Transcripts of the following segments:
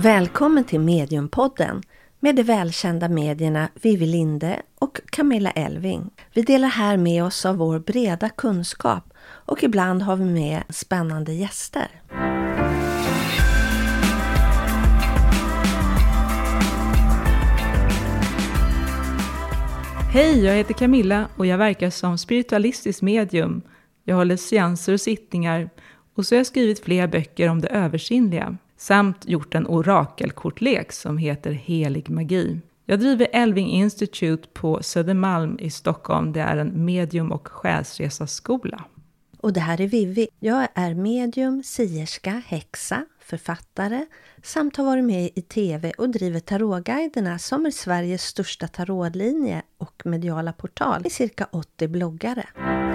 Välkommen till Mediumpodden med de välkända medierna Vivi Linde och Camilla Elving. Vi delar här med oss av vår breda kunskap och ibland har vi med spännande gäster. Hej, jag heter Camilla och jag verkar som spiritualistisk medium. Jag håller seanser och sittningar och så har jag skrivit flera böcker om det översinnliga. Samt gjort en orakelkortlek som heter Helig magi. Jag driver Elving Institute på Södermalm i Stockholm. Det är en medium- och själsresaskola. Och det här är Vivi. Jag är medium, sierska, häxa, författare samt har varit med i tv och driver tarotguiderna som är Sveriges största tarotlinje och mediala portal i cirka 80 bloggare.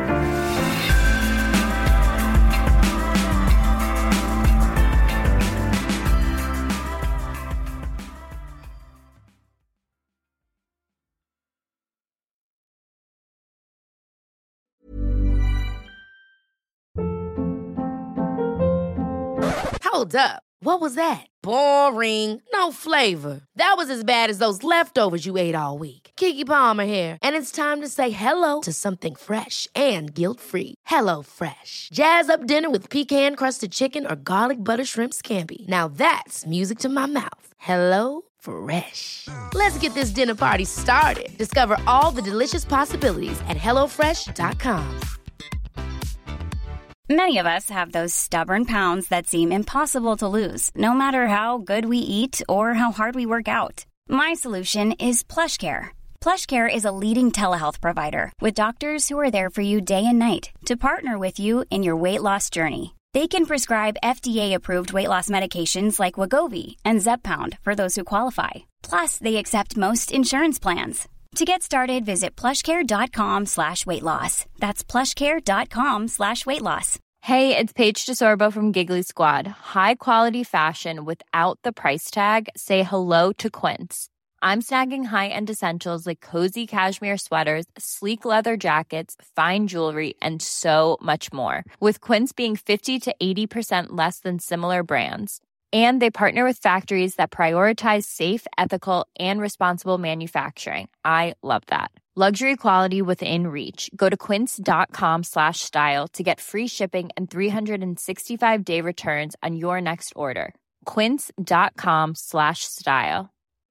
Hold up. What was that? Boring. No flavor. That was as bad as those leftovers you ate all week. Keke Palmer here, and it's time to say hello to something fresh and guilt-free. Hello Fresh. Jazz up dinner with pecan-crusted chicken or garlic butter shrimp scampi. Now that's music to my mouth. Hello Fresh. Let's get this dinner party started. Discover all the delicious possibilities at hellofresh.com. Many of us have those stubborn pounds that seem impossible to lose, no matter how good we eat or how hard we work out. My solution is PlushCare. PlushCare is a leading telehealth provider with doctors who are there for you day and night to partner with you in your weight loss journey. They can prescribe FDA-approved weight loss medications like Wegovy and Zepbound for those who qualify. Plus, they accept most insurance plans. To get started, visit plushcare.com/weightloss. That's plushcare.com/weightloss. Hey, it's Paige DeSorbo from Giggly Squad. High quality fashion without the price tag. Say hello to Quince. I'm snagging high-end essentials like cozy cashmere sweaters, sleek leather jackets, fine jewelry, and so much more. With Quince being 50 to 80% less than similar brands. And they partner with factories that prioritize safe, ethical, and responsible manufacturing. I love that. Luxury quality within reach. Go to quince.com/style to get free shipping and 365-day returns on your next order. Quince.com/style.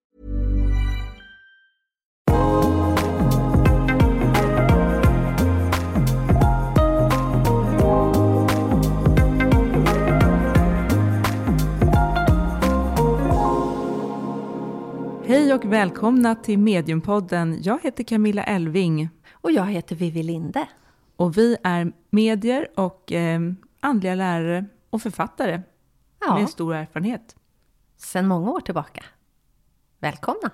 Hej och välkomna till Mediumpodden. Jag heter Camilla Elving. Och jag heter Vivi Linde. Och vi är medier och andliga lärare och författare med stor erfarenhet. Sedan många år tillbaka. Välkomna!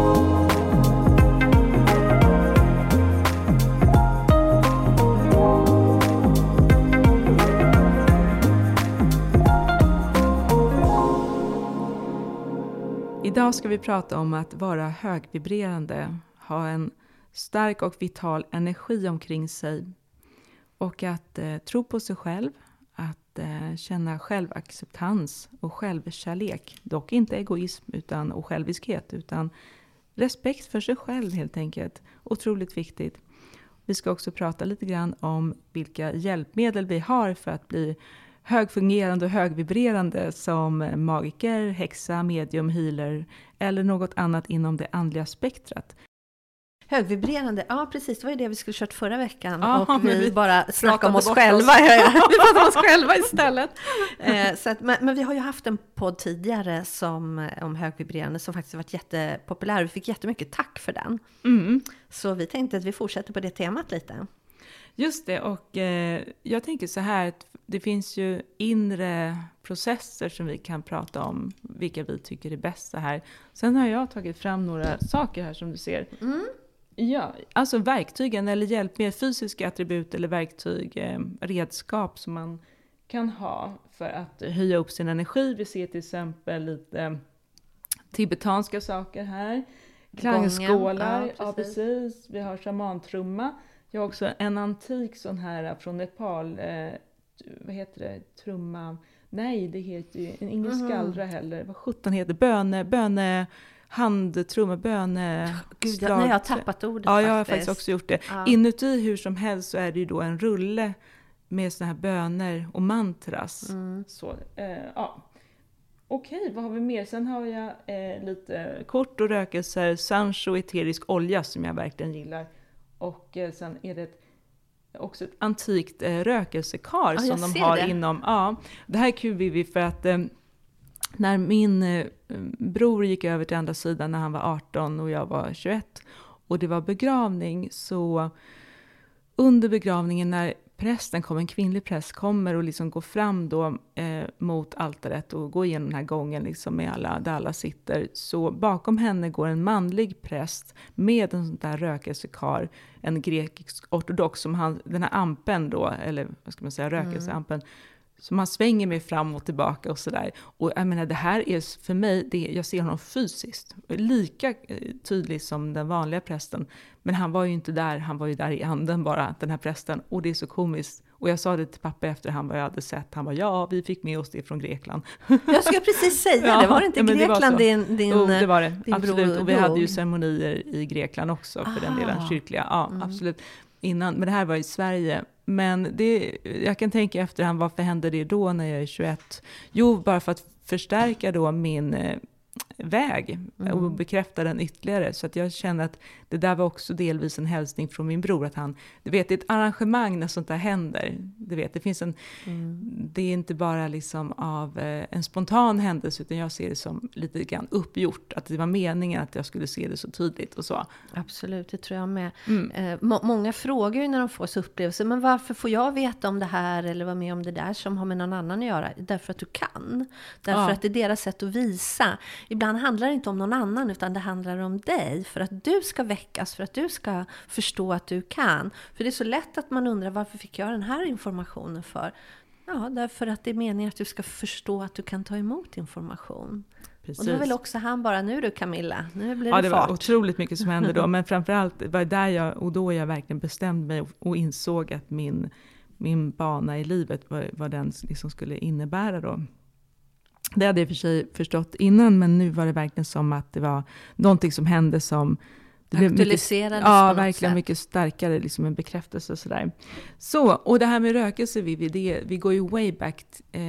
Idag ska vi prata om att vara högvibrerande, ha en stark och vital energi omkring sig och att tro på sig själv, att känna självacceptans och självkärlek. Dock inte egoism och själviskhet utan respekt för sig själv helt enkelt. Otroligt viktigt. Vi ska också prata lite grann om vilka hjälpmedel vi har för att bli högfungerande och högvibrerande som magiker, häxa, medium, healer eller något annat inom det andliga spektrat. Högvibrerande, ja precis, det var ju det vi skulle kört förra veckan. Ja, och vi bara snackade om oss bort själva. oss. Vi pratade om oss själva istället. Men vi har ju haft en podd tidigare om högvibrerande som faktiskt har varit jättepopulär. Vi fick jättemycket tack för den. Mm. Så vi tänkte att vi fortsätter på det temat lite. Just det, och jag tänker så här att det finns ju inre processer som vi kan prata om, vilka vi tycker är bästa här. Sen har jag tagit fram några saker här som du ser. Mm. Ja, alltså verktygen eller hjälp med fysiska attribut eller verktyg, redskap som man kan ha för att höja upp sin energi. Vi ser till exempel lite tibetanska saker här. Klangskålar, ja precis. Vi har shamantrumma. Jag har också en antik sån här från Nepal, vad heter det, trumma. Nej, det heter ju ingen skallra heller. Vad 17 heter handtrumma, Gud, jag har tappat ordet. Ja, jag har faktiskt också gjort det. Ja. Inuti hur som helst så är det ju då en rulle med såna här böner och mantras. Så, ja. Okej, vad har vi mer? Sen har jag lite kort och rökelser, sancho, eterisk olja som jag verkligen gillar. Och sen är det också ett antikt rökelsekar som de har inom. Ja, det här är kul, Vivi, för att när min bror gick över till andra sidan när han var 18 och jag var 21 och det var begravning, så under begravningen när prästen en kvinnlig präst kommer och liksom går fram då mot altaret och går igenom den här gången liksom med där alla sitter, så bakom henne går en manlig präst med en sån där rökelsekar, en grekisk ortodox som den här ampen då, eller vad ska man säga, rökelseampen, som han svänger med fram och tillbaka och sådär. Och jag menar, det här är för mig, jag ser honom fysiskt. Lika tydlig som den vanliga prästen. Men han var ju inte där, han var ju där i anden bara, den här prästen. Och det är så komiskt. Och jag sa det till pappa efter vad jag hade sett. Han bara, ja, vi fick med oss det från Grekland. Jag ska precis säga, det var inte Grekland det var det, absolut. Och vi hade ju dog. Ceremonier i Grekland också, för den delen kyrkliga. Ja, absolut. Innan, men det här var i Sverige. Men jag kan tänka efterhand, varför hände det då när jag är 21? Jo, bara för att förstärka då min väg och bekräfta den ytterligare. Så att jag känner att det där var också delvis en hälsning från min bror. Att det är ett arrangemang när sånt där händer. Det finns det är inte bara liksom av en spontan händelse, utan jag ser det som lite grann uppgjort. Att det var meningen att jag skulle se det så tydligt och så. Absolut, det tror jag med. Många frågar ju när de får så upplevelser, men varför får jag veta om det här eller vara med om det där som har med någon annan att göra? Därför att du kan. Därför att det är deras sätt att visa. Ibland handlar det inte om någon annan, utan det handlar om dig. För att du ska väckas, för att du ska förstå att du kan. För det är så lätt att man undrar, varför fick jag den här informationen för? Ja, därför att det är meningen att du ska förstå att du kan ta emot information. Precis. Och då vill också han bara, nu du Camilla, nu blir det fart. Ja, det var otroligt mycket som hände då. Men framförallt var det då jag verkligen bestämde mig och insåg att min bana i livet, vad den liksom skulle innebära då. Det hade jag för sig förstått innan, men nu var det verkligen som att det var någonting som hände som aktualiserades på något verkligen sätt. Mycket starkare, liksom en bekräftelse och sådär. Så, och det här med rökelse, vi går ju way back.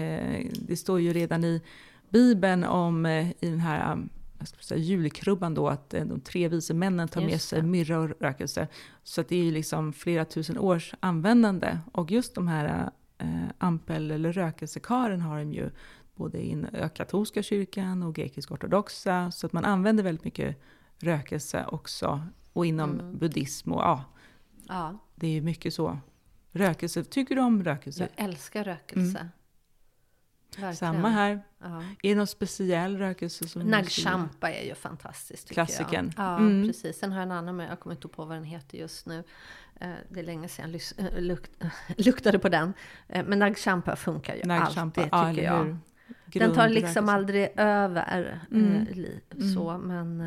Det står ju redan i Bibeln om i den här julkrubban då, att de 3 vise männen tar med sig myrra och rökelse. Så att det är ju liksom flera tusen års användande. Och just de här ampel- eller rökelsekaren har de ju både i katolska kyrkan och grekisk-ortodoxa. Så att man använder väldigt mycket rökelse också. Och inom buddhism och det är ju mycket så. Rökelse, tycker du om rökelse? Jag älskar rökelse. Verkligen. Samma här. Ja. Är det någon speciell rökelse som Nagchampa är ju fantastiskt, tycker klassiken. Jag. Ja, precis. Sen har jag en annan, men jag kommer inte på vad den heter just nu. Det är länge sedan jag luktade på den. Men Nagchampa funkar ju alltid, tycker jag. Den tar liksom aldrig över så, men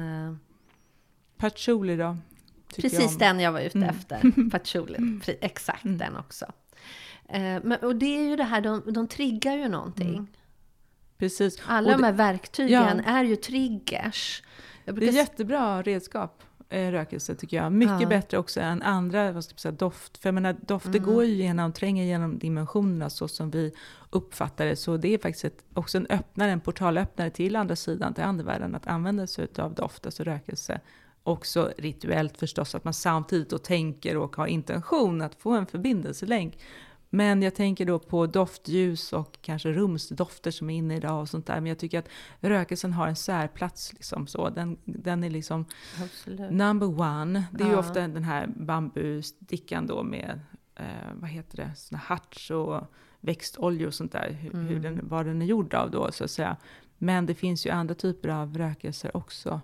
patchouli då? Precis den jag var ute efter. Patchouli, exakt den också. Och det är ju det här, de triggar ju någonting. Precis. Alla de här verktygen är ju triggers. Det är jättebra redskap, rökelse, tycker jag. Mycket bättre också än andra, vad ska jag säga, doft. För jag menar, dofter går ju tränger genom dimensionerna så som vi uppfattar det. Så det är faktiskt också en portalöppnare till andra sidan, till andevärlden, att använda sig av doft, alltså rökelse. Också rituellt förstås, att man samtidigt då tänker och har intention att få en förbindelselänk. Men jag tänker då på doftljus och kanske rumsdofter som är inne idag och sånt där. Men jag tycker att rökelsen har en särplats liksom så. Den är liksom number one. Det är ju ofta den här bambustickan då med, vad heter det, såna harts och växtoljor och sånt där. Vad den är gjord av då, så att säga. Men det finns ju andra typer av rökelser också.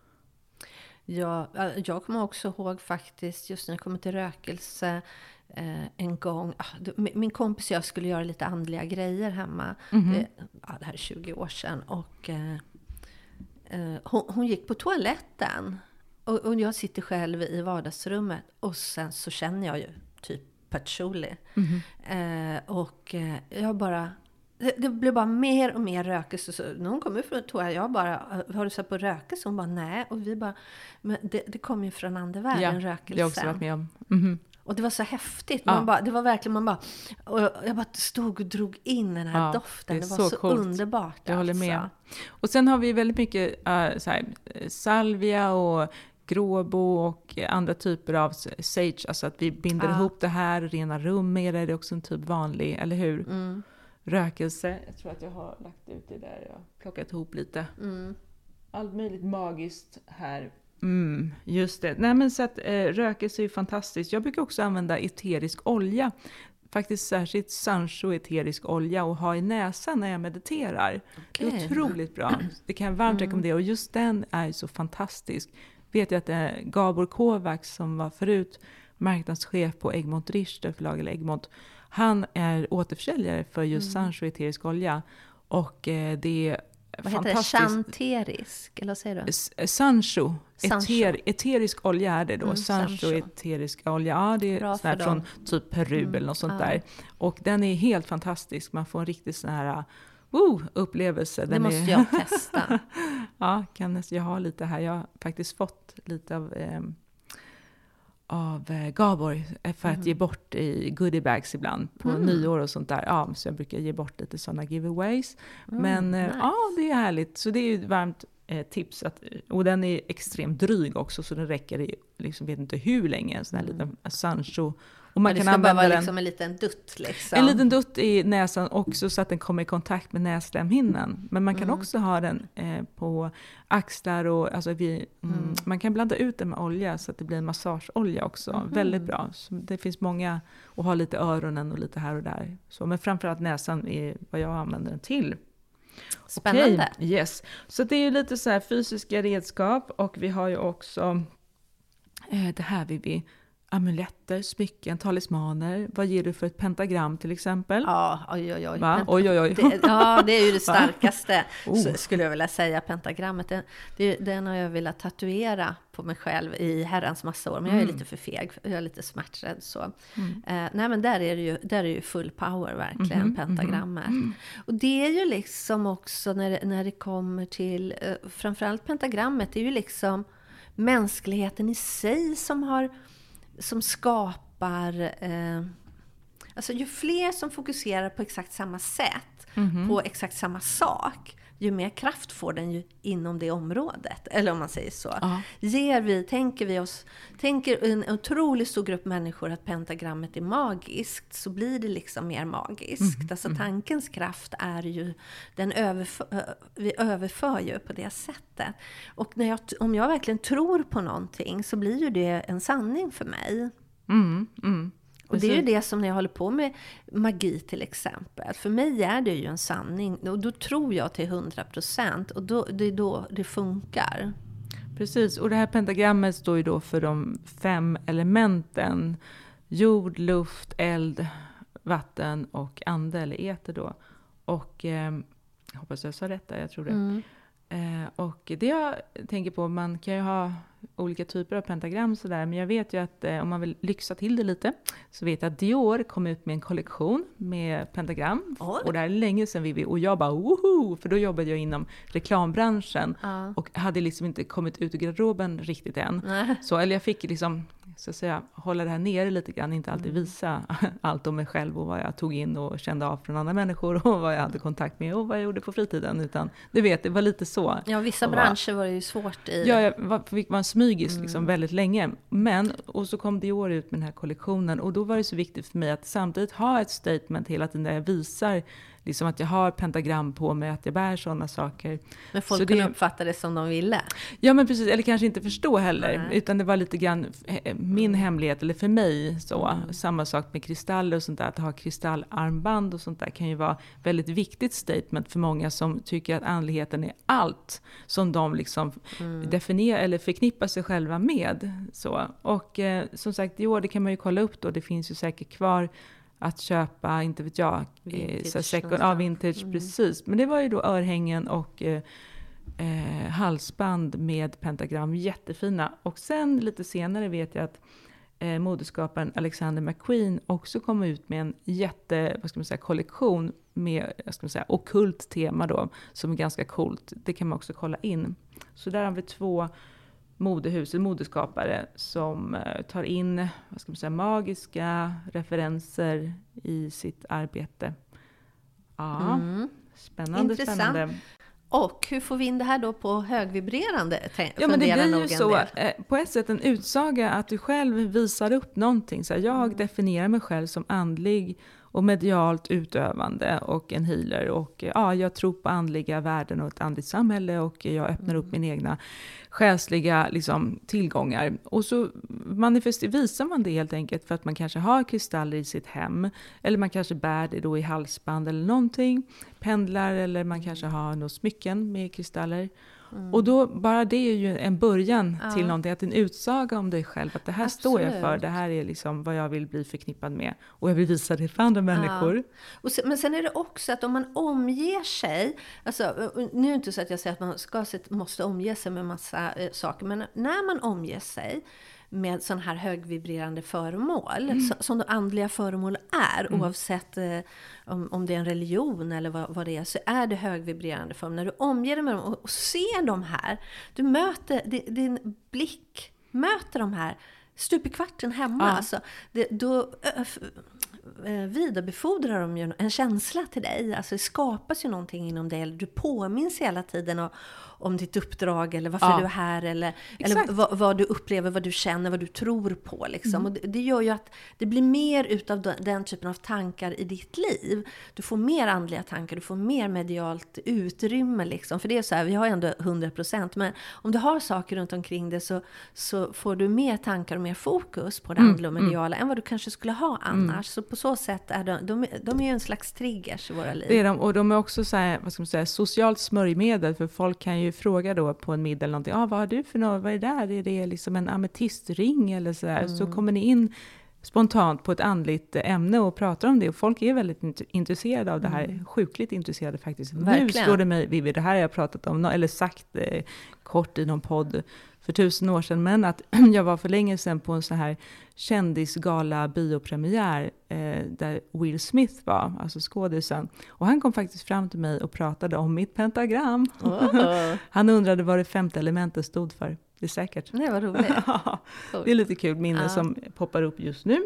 Ja, jag kommer också ihåg faktiskt, just när det kommer till rökelse, en gång, min kompis och jag skulle göra lite andliga grejer hemma. Det här är 20 år sedan. Och hon gick på toaletten. Och jag sitter själv i vardagsrummet. Och sen så känner jag ju typ patchouli. Och jag bara, det blev bara mer och mer rökelse. Så när hon kom ut från toa, jag bara, har du sett på rökelse? Hon bara, nej. Och vi bara, men det kom ju från andevärlden, rökelsen. Det har jag också varit med om. Mm-hmm. Och det var så häftigt. Det var verkligen, och jag bara stod och drog in den här doften. Det var så underbart. Jag håller med. Och sen har vi väldigt mycket salvia och gråbo och andra typer av sage. Alltså att vi binder ihop det här, rena rum med det. Det är också en typ vanlig, eller hur? Mm. Rökelse. Jag tror att jag har lagt ut det där. Jag har plockat ihop lite. Mm. Allt möjligt magiskt här. Just det. Nej, men så att rökelse är ju fantastiskt. Jag brukar också använda eterisk olja. Faktiskt särskilt Sancho eterisk olja och ha i näsan när jag mediterar. Okay. Det är otroligt bra. Det kan jag varmt rekommendera. Och just den är så fantastisk. Vet jag att det är Gabor Kovacs som var förut marknadschef på Egmont Richter förlag eller Egmont. Han är återförsäljare för just Sancho eterisk olja. Och det är vad heter det? Chanterisk? Eller vad säger du? Sancho. Eterisk olja är det då. Sancho eterisk olja. Ja, det är sån här från typ Peru eller något sånt där. Och den är helt fantastisk. Man får en riktigt sån här upplevelse. Det måste jag testa. Ja, jag har lite här. Jag har faktiskt fått lite av Gabor för att ge bort i goodiebags ibland på nyår och sånt där. Ja, så jag brukar ge bort lite sådana giveaways. Men nice. Det är härligt. Så det är ju ett varmt tips. Och den är extremt dryg också, så den räcker i, liksom, vet inte hur länge. En sån här liten Sancho. Och man kan använda bara vara liksom en liten dutt. Liksom. En liten dutt i näsan också så att den kommer i kontakt med näslemhinnan. Men man kan också ha den på axlar och alltså man kan blanda ut den med olja så att det blir en massageolja också. Väldigt bra. Så det finns många och ha lite öronen och lite här och där. Så, men framförallt näsan är vad jag använder den till. Spännande. Okay, yes. Så det är ju lite så här fysiska redskap och vi har ju också det här vi amuletter, smycken, talismaner. Vad ger du för ett pentagram till exempel? Ja, oj. Oj. Det är ju det starkaste, skulle jag vilja säga, pentagrammet. Den har jag velat tatuera på mig själv i herrans massa år. Men jag är lite för feg, jag är lite smärträdd. Så. Nej, men där är det ju full power verkligen, pentagrammet. Och det är ju liksom också när det kommer till, framförallt pentagrammet, det är ju liksom mänskligheten i sig som skapar, alltså ju fler som fokuserar på exakt samma sätt, på exakt samma sak, ju mer kraft får den ju inom det området, eller om man säger så. Tänker en otroligt stor grupp människor att pentagrammet är magiskt, så blir det liksom mer magiskt. Alltså tankens kraft är ju, vi överför ju på det sättet. Och om jag verkligen tror på någonting, så blir ju det en sanning för mig. Och det är ju det som när jag håller på med magi till exempel. För mig är det ju en sanning. Och då tror jag till 100%. Och det är då det funkar. Precis. Och det här pentagrammet står ju då för de 5 elementen. Jord, luft, eld, vatten och ande eller eter då. Och jag hoppas jag sa rätt där, jag tror det. Och det jag tänker på, man kan ju ha olika typer av pentagram sådär, men jag vet ju att om man vill lyxa till det lite, så vet jag att Dior kom ut med en kollektion med pentagram. Och det här är länge sedan Vivi, och jag bara woho, för då jobbade jag inom reklambranschen och hade liksom inte kommit ut ur garderoben riktigt än. Så, eller jag fick liksom, så att säga, hålla det här nere lite grann, inte alltid visa allt om mig själv och vad jag tog in och kände av från andra människor och vad jag hade kontakt med och vad jag gjorde på fritiden, utan du vet, det var lite så. Ja, vissa branscher var det ju svårt i. Ja, jag fick vara smygis liksom väldigt länge. Men, och så kom Dior ut med den här kollektionen, och då var det så viktigt för mig att samtidigt ha ett statement hela tiden där jag visar liksom att jag har pentagram på mig, att jag bär sådana saker. Men folk kunde uppfatta det som de ville. Ja, men precis. Eller kanske inte förstå heller. Utan det var lite grann min hemlighet, eller för mig så. Samma sak med kristaller och sånt där. Att ha kristallarmband och sånt där kan ju vara väldigt viktigt statement för många som tycker att andligheten är allt som de liksom definierar eller förknippar sig själva med. Så. Och som sagt, i år, det kan man ju kolla upp då. Det finns ju säkert kvar att köpa, inte vet jag, vintage, precis. Men det var ju då örhängen och halsband med pentagram, jättefina. Och sen lite senare vet jag att modeskaparen Alexander McQueen också kom ut med en kollektion med ockult tema då, som är ganska coolt. Det kan man också kolla in. Så där har vi 2 modeskapare som tar in magiska referenser i sitt arbete. Ja, spännande. Intressant. Spännande. Och hur får vi in det här då på högvibrerande? Ja, men det blir ju så på ett sätt en utsaga att du själv visar upp någonting. Så här, jag definierar mig själv som andlig och medialt utövande och en healer. Och jag tror på andliga värden och ett andligt samhälle och jag öppnar upp min egna själsliga tillgångar. Och så visar man det helt enkelt för att man kanske har kristaller i sitt hem. Eller man kanske bär det då i halsband eller någonting. Pendlar eller man kanske har några smycken med kristaller. Och då, bara det är ju en början till någonting, att en utsaga om dig själv, att det här står jag för, det här är vad jag vill bli förknippad med och jag vill visa det för andra människor. Och men sen är det också att om man omger sig, nu är det inte så att jag säger att man måste omge sig med massa saker, men när man omger sig med sån här högvibrerande föremål, som de andliga föremål är, oavsett om det är en religion eller vad det är, så är det högvibrerande föremål. När du omger dig med dem och ser de här, du möter, din blick möter de här stup i kvarten hemma, då vidarebefordrar de ju en känsla till dig. Alltså det skapas ju någonting inom dig, eller du påminns hela tiden om ditt uppdrag eller varför du är här, eller vad du upplever, vad du känner, vad du tror på och det gör ju att det blir mer utav den typen av tankar i ditt liv. Du får mer andliga tankar, du får mer medialt utrymme för det är så här, vi har ändå 100%, men om du har saker runt omkring det så får du mer tankar och mer fokus på det andliga och mediala än vad du kanske skulle ha annars. Så på så sätt är de är ju en slags triggers i våra liv. Det är de, och de är också så här, socialt smörjmedel, för folk kan ju fråga då på en middag eller någonting, vad har du för något, vad är det där? Är det en ametistring eller så där? Så kommer ni in spontant på ett andligt ämne och pratar om det, och folk är väldigt intresserade av det här, sjukligt intresserade faktiskt. Verkligen. Nu står det mig, Vivi, det här har jag pratat om eller sagt kort i någon podd för 1000 år sedan, men att jag var för länge sedan på en sån här kändisgala biopremiär där Will Smith var, alltså skådisen. Och han kom faktiskt fram till mig och pratade om mitt pentagram. Han undrade vad det 5:e elementet stod för. Det är säkert. Nej, vad roligt. Det är lite kul minne som poppar upp just nu.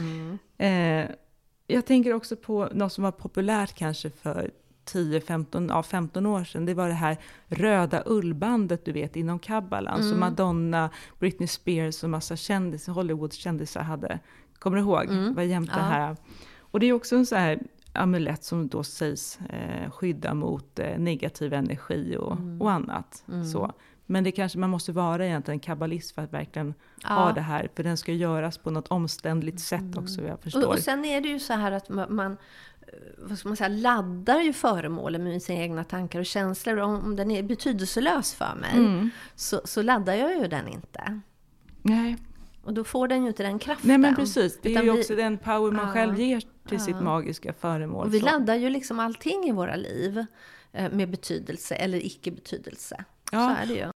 Jag tänker också på något som var populärt kanske för 10-15 år sedan. Det var det här röda ullbandet, du vet, inom kabbalan. Som Madonna, Britney Spears och massa kändisar, Hollywood-kändisar hade. Kommer du ihåg? Var jämt det här. Och det är också en så här amulett som då sägs skydda mot negativ energi och annat. Så. Men det kanske man måste vara egentligen kabbalist för att verkligen ha det här. För den ska göras på något omständligt sätt också, jag förstår. Och sen är det ju så här att man vad ska man säga, laddar ju föremålen med sina egna tankar och känslor. Om den är betydelselös för mig så laddar jag ju den inte. Nej. Och då får den ju inte den kraften. Nej, men precis. Det är ju också den power man själv ger till sitt magiska föremål. Och vi laddar ju allting i våra liv med betydelse eller icke-betydelse. Så är det ju.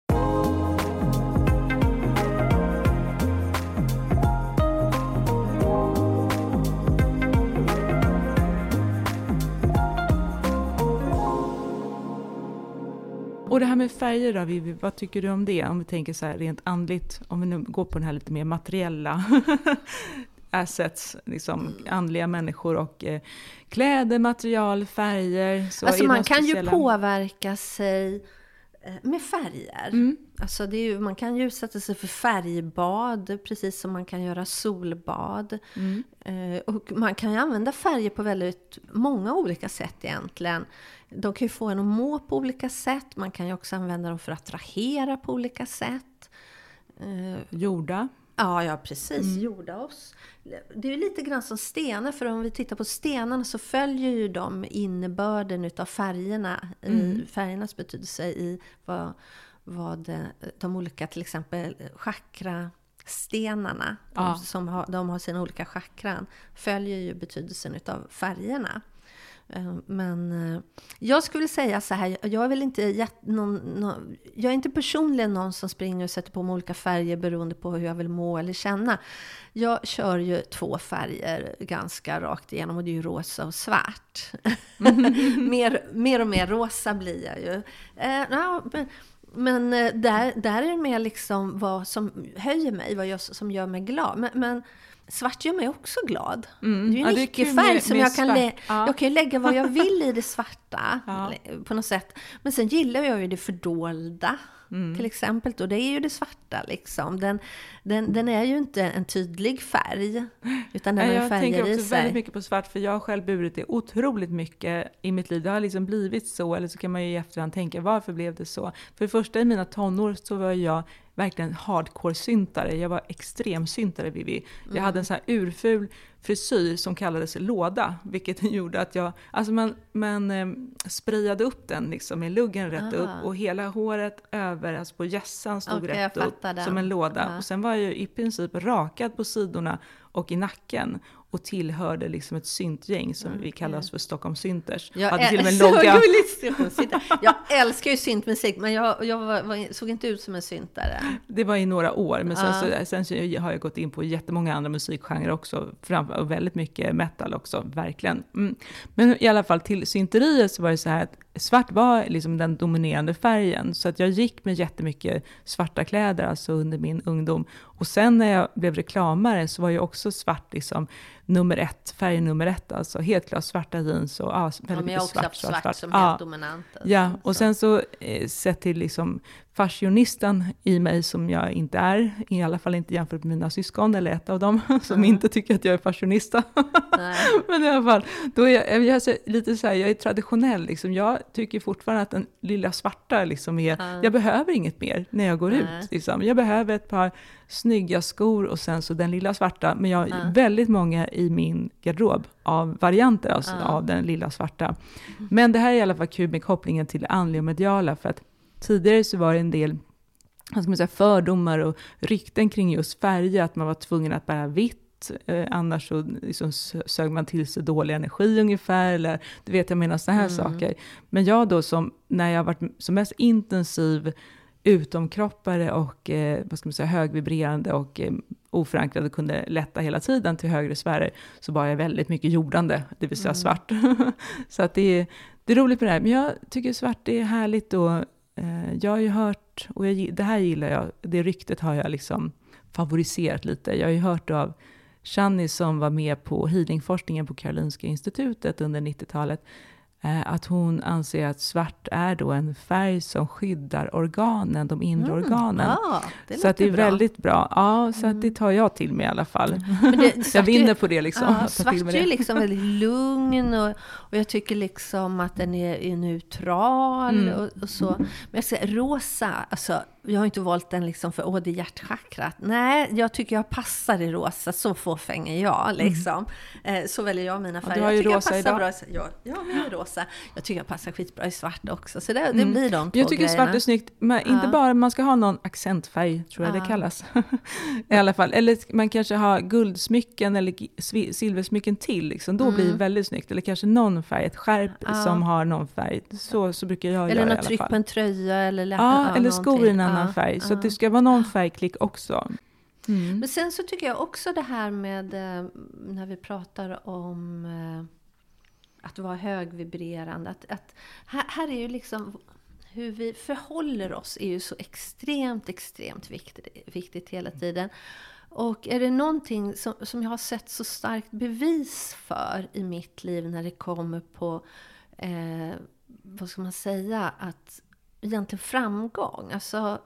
Och det här med färger då, Vivi, vad tycker du om det? Om vi tänker så här rent andligt, om vi nu går på den här lite mer materiella assets, andliga människor och kläder, material, färger. Så alltså man kan ju påverka sig med färger. Alltså man kan ju utsätta sig för färgbad, precis som man kan göra solbad. Och man kan ju använda färger på väldigt många olika sätt egentligen. De kan ju få en att må på olika sätt. Man kan ju också använda dem för att attrahera på olika sätt. Jorda. Ja, precis. Jorda oss. Det är ju lite grann som stenar. För om vi tittar på stenarna så följer ju de innebörden utav färgerna. Färgernas betydelse i vad de olika, till exempel chakrastenarna. De har sina olika chakran. Följer ju betydelsen utav färgerna. Men jag skulle säga så här, jag är väl inte jag är inte personligen någon som springer och sätter på mig olika färger beroende på hur jag vill må eller känna. Jag kör ju 2 färger ganska rakt igenom, och det är ju rosa och svart. mer och mer rosa blir jag ju. Men där är det mer liksom vad som höjer mig, som gör mig glad. Men svart gör mig också glad. Det är ju en icke-färg som jag kan kan lägga vad jag vill i det svarta på något sätt. Men sen gillar jag ju det fördolda till exempel. Och det är ju det svarta liksom. Den är ju inte en tydlig färg, utan den har färger i sig. Jag tänker också väldigt mycket på svart, för jag har själv burit det otroligt mycket i mitt liv. Det har liksom blivit så, eller så kan man ju i efterhand tänka, varför blev det så? För det första, i mina tonår så var jag verkligen hardcore-syntare. Jag var extremsyntare, Vivi. Jag hade en sån här urful frisyr som kallades låda, vilket gjorde att jag, alltså man sprayade upp den liksom med luggen rätt upp, och hela håret över, alltså på hjässan stod rätt upp som en låda. Och sen var jag i princip rakad på sidorna och i nacken, och tillhörde liksom ett syntgäng som vi kallas för Stockholm Synters. Jag hade till och med logga. Jag älskar ju syntmusik, men jag såg inte ut som en syntare. Det var i några år, men sen har jag gått in på jättemånga andra musikgenrer också, och väldigt mycket metal också, verkligen. Men i alla fall till synteriet så var det så här att svart var liksom den dominerande färgen, så att jag gick med jättemycket svarta kläder alltså under min ungdom. Och sen när jag blev reklamare så var ju också svart liksom färg nummer 1, alltså helt klart svarta jeans och väldigt mycket svart som helt dominant. Ja, och sen så sett till liksom fashionisten i mig, som jag inte är, i alla fall inte jämfört med mina syskon eller ett av dem som inte tycker att jag är fashionista. Men i alla fall, då är jag lite så här, jag är traditionell liksom. Jag tycker fortfarande att den lilla svarta liksom är, jag behöver inget mer när jag går ut liksom. Jag behöver ett par snygga skor och sen så den lilla svarta, men jag har väldigt många i min garderob av varianter alltså av den lilla svarta. Men det här är i alla fall kul med kopplingen till andliga och mediala, för att tidigare så var det en del, vad ska man säga, fördomar och rykten kring just färger, att man var tvungen att bära vitt, annars så liksom sög man till sig dålig energi ungefär, eller du vet, jag menar sådana här saker. Men jag då, som när jag varit som mest intensiv utomkroppare och vad ska man säga, högvibrerande och oförankrade, kunde lätta hela tiden till högre sfärer, så var jag väldigt mycket jordande, det vill säga svart. Så att det är roligt med det här, men jag tycker svart är härligt, och jag har ju hört, och det här gillar jag, det ryktet har jag liksom favoriserat lite. Jag har ju hört av Shani, som var med på healingforskningen på Karolinska institutet under 90-talet, att hon anser att svart är då en färg som skyddar organen, de inre organen. Så att det är väldigt bra. Ja, så att det tar jag till mig i alla fall. Men jag vinner på det liksom. Svart är liksom väldigt lugn, och jag tycker liksom att den är neutral och så. Men jag säger rosa, alltså jag har inte valt den liksom för det är hjärtchakrat. Nej, jag tycker jag passar i rosa, så fåfäng är jag liksom. Så väljer jag mina färger. Du har ju rosa idag. Bra. Ja, men jag är rosa. Jag tycker jag passar skitbra i svart också. Så det blir de två Jag tycker grejerna. Svart är snyggt, men inte bara, man ska ha någon accentfärg, tror jag det kallas. I alla fall. Eller man kanske har guldsmycken eller silversmycken till. Liksom. Då blir det väldigt snyggt. Eller kanske någon färg, ett skärp som har någon färg. Så brukar jag eller göra i alla fall. Eller något tryck på en tröja. Eller skor i en annan färg. Så att det ska vara någon färgklick också. Men sen så tycker jag också det här med när vi pratar om att vara högvibrerande, att här är ju liksom hur vi förhåller oss är ju så extremt viktigt hela tiden. Och är det någonting som jag har sett så starkt bevis för i mitt liv när det kommer på vad ska man säga, att egentligen framgång, alltså.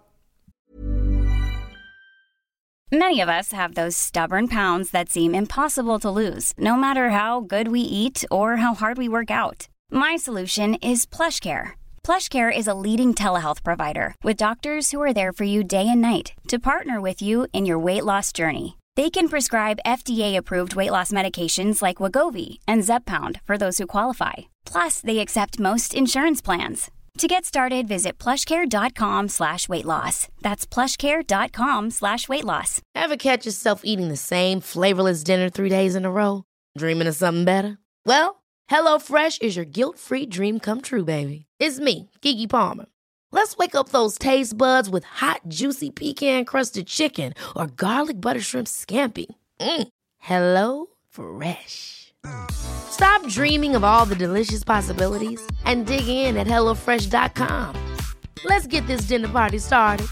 Many of us have those stubborn pounds that seem impossible to lose, no matter how good we eat or how hard we work out. My solution is PlushCare. PlushCare is a leading telehealth provider with doctors who are there for you day and night to partner with you in your weight loss journey. They can prescribe FDA-approved weight loss medications like Wegovy and Zepbound for those who qualify. Plus, they accept most insurance plans. To get started, visit plushcare.com/weightloss. That's plushcare.com/weightloss. Ever catch yourself eating the same flavorless dinner 3 days in a row? Dreaming of something better? Well, HelloFresh is your guilt-free dream come true, baby. It's me, Keke Palmer. Let's wake up those taste buds with hot, juicy pecan-crusted chicken or garlic butter shrimp scampi. Hello Fresh. Stop dreaming of all the delicious possibilities and dig in at HelloFresh.com. Let's get this dinner party started.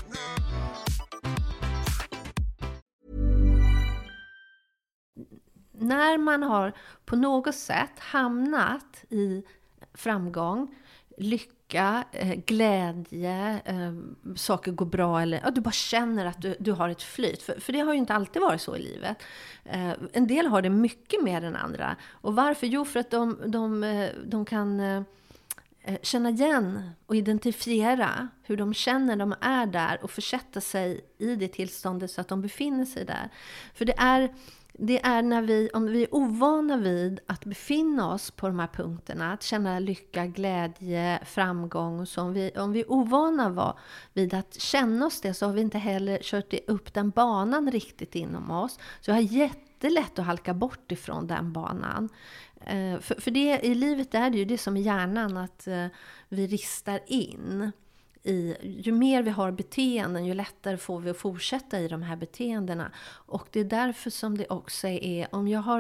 När man har på något sätt hamnat i framgång, lycka, glädje, saker går bra eller du bara känner att du har ett flyt. För det har ju inte alltid varit så i livet. En del har det mycket mer än andra. Och varför? Jo, för att de kan känna igen och identifiera hur de känner de är där och försätta sig i det tillståndet så att de befinner sig där. För det är när om vi är ovana vid att befinna oss på de här punkterna, att känna lycka, glädje, framgång och så. Om vi är ovana vid att känna oss det, så har vi inte heller kört upp den banan riktigt inom oss. Så jag har jättelätt att halka bort ifrån den banan. För det, i livet är det ju det som är hjärnan, att vi ristar in. Ju mer vi har beteenden, ju lättare får vi att fortsätta i de här beteendena. Och det är därför som det också är,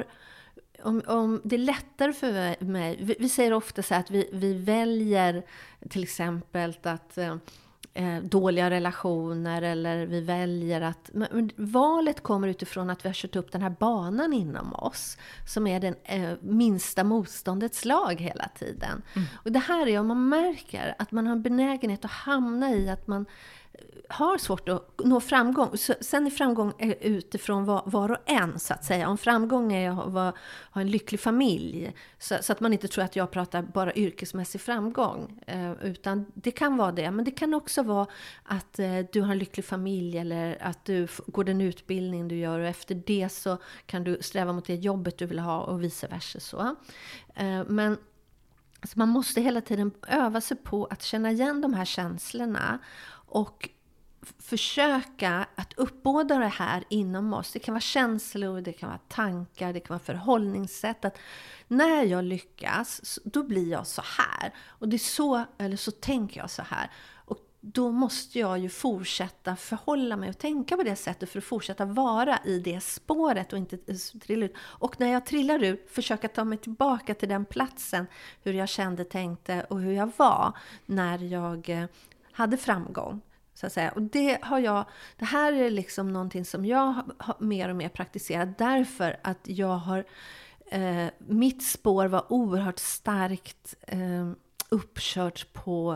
om det är lättare för mig, vi säger ofta så här att vi väljer till exempel att dåliga relationer, eller vi väljer att, men valet kommer utifrån att vi har kört upp den här banan inom oss som är den minsta motståndets lag hela tiden. Och det här är om man märker att man har en benägenhet att hamna i att man har svårt att nå framgång. Sen är framgång utifrån var och en, så att säga. Om framgång är att ha en lycklig familj. Så att man inte tror att jag pratar bara yrkesmässig framgång. Utan det kan vara det. Men det kan också vara att du har en lycklig familj, eller att du går den utbildning du gör. Och efter det så kan du sträva mot det jobbet du vill ha, och vice versa så. Men alltså man måste hela tiden öva sig på att känna igen de här känslorna. Och försöka att uppbåda det här inom oss. Det kan vara känslor, det kan vara tankar, det kan vara förhållningssätt. Att när jag lyckas, då blir jag så här. Och det är så, eller så tänker jag så här. Och då måste jag ju fortsätta förhålla mig och tänka på det sättet för att fortsätta vara i det spåret och inte trilla ut. Och när jag trillar ut, försöka ta mig tillbaka till den platsen, hur jag kände, tänkte och hur jag var när jag hade framgång. Så att säga. Och det här är liksom någonting som jag har mer och mer praktiserat, därför att jag har mitt spår var oerhört starkt uppkört på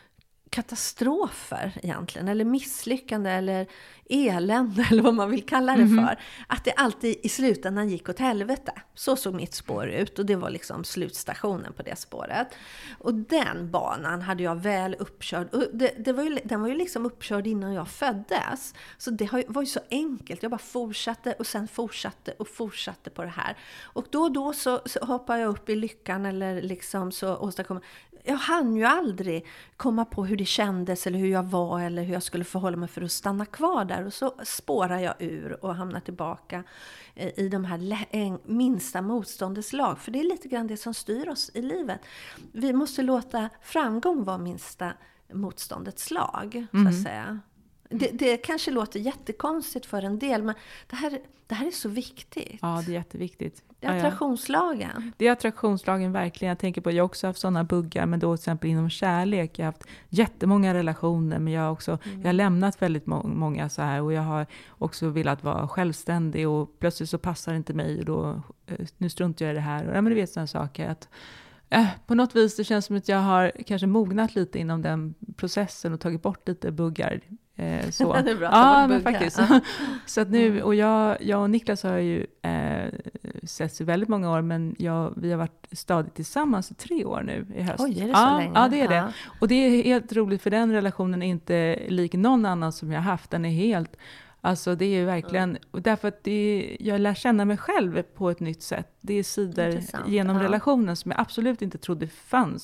katastrofer egentligen, eller misslyckande eller elände eller vad man vill kalla det för. Att det alltid i slutändan gick åt helvete. Så såg mitt spår ut, och det var liksom slutstationen på det spåret. Och den banan hade jag väl uppkörd. Och den var ju liksom uppkörd innan jag föddes. Så det var ju så enkelt. Jag bara fortsatte och sen fortsatte på det här. Och då så hoppade jag upp i lyckan, eller liksom så åstadkom jag hann ju aldrig komma på hur det kändes eller hur jag var eller hur jag skulle förhålla mig för att stanna kvar där. Och så spårar jag ur och hamnar tillbaka i de här minsta motståndets lag. För det är lite grann det som styr oss i livet. Vi måste låta framgång vara minsta motståndets lag, så att säga. Det kanske låter jättekonstigt för en del, men det här är så viktigt. Ja, det är jätteviktigt. Det är attraktionslagen. Det är attraktionslagen verkligen. Jag tänker på att jag också har haft sådana buggar, men då till exempel inom kärlek. Jag har haft jättemånga relationer, men jag har lämnat väldigt många så här. Och jag har också velat vara självständig, och plötsligt så passar det inte mig, och då, nu struntar jag i det här. Och, men du vet sådana saker att på något vis det känns som att jag har kanske mognat lite inom den processen och tagit bort lite buggar. Så. Det är bra, ja, men faktiskt. Så att nu, och jag och Niklas har ju setts i väldigt många år, men vi har varit stadigt tillsammans i 3 år nu i höst. Oj, är det så länge? Ja, det är det. Och det är helt roligt, för den relationen är inte lik någon annan som jag har haft. Den är helt, alltså det är verkligen, därför att jag lär känna mig själv på ett nytt sätt. Det är sidor genom relationen som jag absolut inte trodde fanns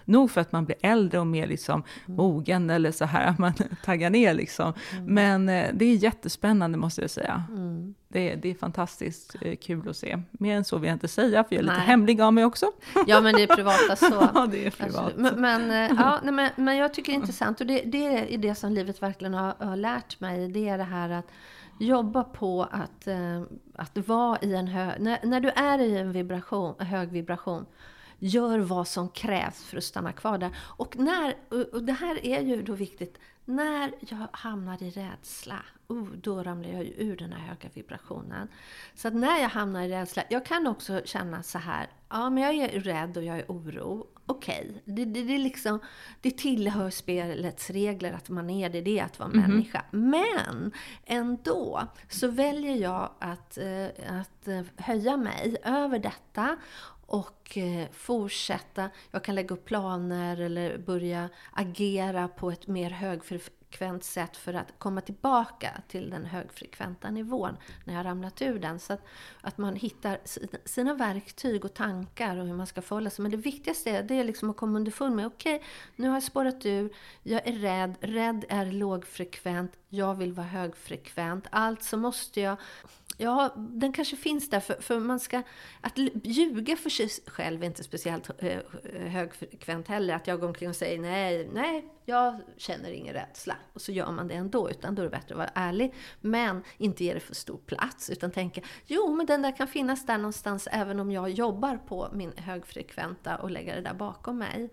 Nog för att man blir äldre och mer liksom mogen eller så här, man taggar ner liksom. Men det är jättespännande måste jag säga. Det är fantastiskt kul att se. Mer än så vill jag inte säga, för jag är lite hemlig av mig också. Ja, men det är privata så. Ja, det är privat. Men jag tycker det är intressant. Och det är det som livet verkligen har lärt mig. Det är det här att jobba på att vara i en när du är i en hög vibration, gör vad som krävs för att stanna kvar där. Och det här är ju då viktigt, när jag hamnar i rädsla, då ramlar jag ju ur den här höga vibrationen. Så att när jag hamnar i rädsla, jag kan också känna så här, ja men jag är rädd och jag är oro. Okej, det är liksom, det tillhör spelets regler att man är det är att vara människa. Men ändå så väljer jag att höja mig över detta och fortsätta. Jag kan lägga upp planer eller börja agera på ett mer högfrekvent sätt för att komma tillbaka till den högfrekventa nivån när jag ramlat ur den. Så att man hittar sina verktyg och tankar och hur man ska förhålla sig. Men det viktigaste är liksom att komma underfund med, okej, nu har jag spårat ur, jag är rädd. Rädd är lågfrekvent, jag vill vara högfrekvent. Alltså måste jag... Ja, den kanske finns där för man ska... Att ljuga för sig själv är inte speciellt högfrekvent heller. Att jag går omkring och säger nej, jag känner ingen rädsla. Och så gör man det ändå, utan då är det bättre att vara ärlig. Men inte ge det för stor plats, utan tänka, men den där kan finnas där någonstans även om jag jobbar på min högfrekventa och lägger det där bakom mig.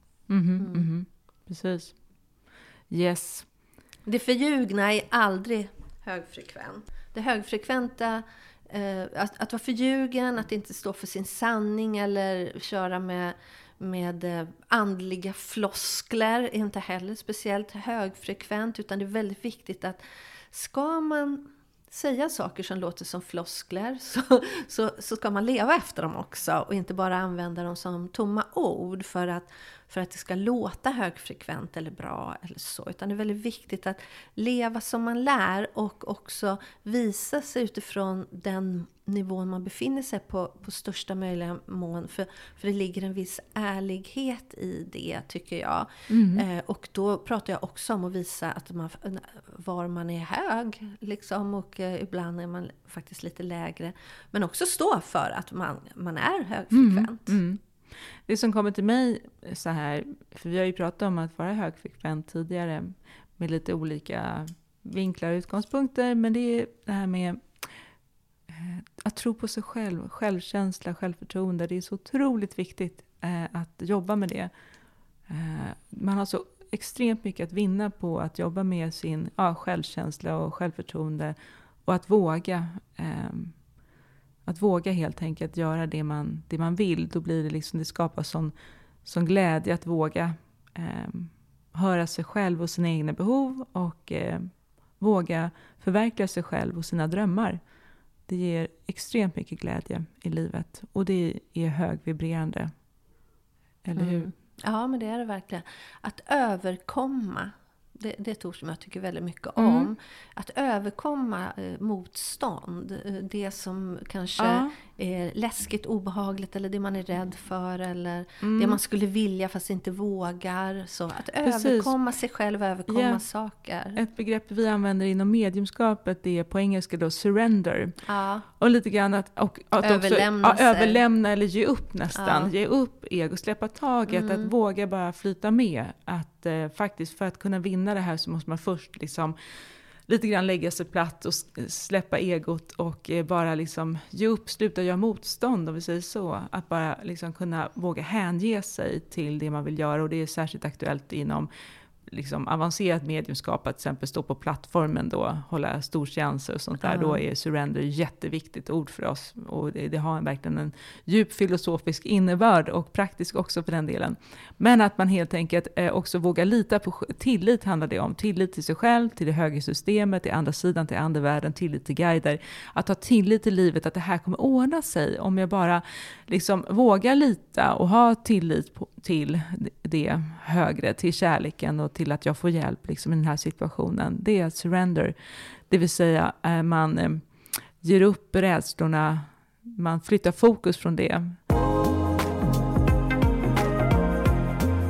Precis. Yes. Det förljugna är aldrig högfrekvent. Det högfrekventa, att vara förljugen, att inte stå för sin sanning eller köra med andliga floskler är inte heller speciellt högfrekvent, utan det är väldigt viktigt att ska man säga saker som låter som floskler så ska man leva efter dem också och inte bara använda dem som tomma ord för att det ska låta högfrekvent eller bra eller så, utan det är väldigt viktigt att leva som man lär och också visa sig utifrån den nivån man befinner sig på största möjliga mån, för det ligger en viss ärlighet i det, tycker jag. Och då pratar jag också om att visa att var man är hög liksom, och ibland är man faktiskt lite lägre, men också stå för att man är högfrekvent. Det som kommer till mig så här, för vi har ju pratat om att vara högfrekvent tidigare med lite olika vinklar och utgångspunkter, men det är det här med att tro på sig själv, självkänsla, självförtroende. Det är så otroligt viktigt att jobba med det. Man har så extremt mycket att vinna på att jobba med sin självkänsla och självförtroende, och att våga helt enkelt göra det man vill. Då blir det liksom, det skapar sån glädje att våga höra sig själv och sina egna behov och våga förverkliga sig själv och sina drömmar. Det ger extremt mycket glädje i livet, och det är högvibrerande. Eller hur? Ja, men det är det verkligen. Att överkomma, det är ett ord som jag tycker väldigt mycket om. Att överkomma motstånd, det som kanske är läskigt, obehagligt, eller det man är rädd för, eller det man skulle vilja fast inte vågar. Så att överkomma sig själv, överkomma saker. Ett begrepp vi använder inom mediumskapet, det är på engelska då surrender. Och lite grann att överlämna också överlämna eller ge upp nästan. Ge upp ego, släppa taget, att våga bara flyta med. Att faktiskt för att kunna vinna det här så måste man först liksom lite grann lägga sig platt och släppa egot och bara liksom ge upp, sluta göra motstånd, om vi säger så. Att bara liksom kunna våga hänge sig till det man vill göra, och det är särskilt aktuellt inom liksom avancerat mediumskap, att till exempel stå på plattformen då, hålla storseanser och sånt där. Då är surrender jätteviktigt ord för oss, och det har verkligen en djup filosofisk innebörd och praktisk också för den delen. Men att man helt enkelt också vågar lita på tillit, handlar det om. Tillit till sig själv, till det högre systemet, till andra sidan, till andevärlden, tillit till guider. Att ha tillit till livet, att det här kommer ordna sig om jag bara liksom vågar lita och ha tillit till det högre, till kärleken och till att jag får hjälp liksom i den här situationen. Det är surrender. Det vill säga man ger upp rädslorna, man flyttar fokus från det.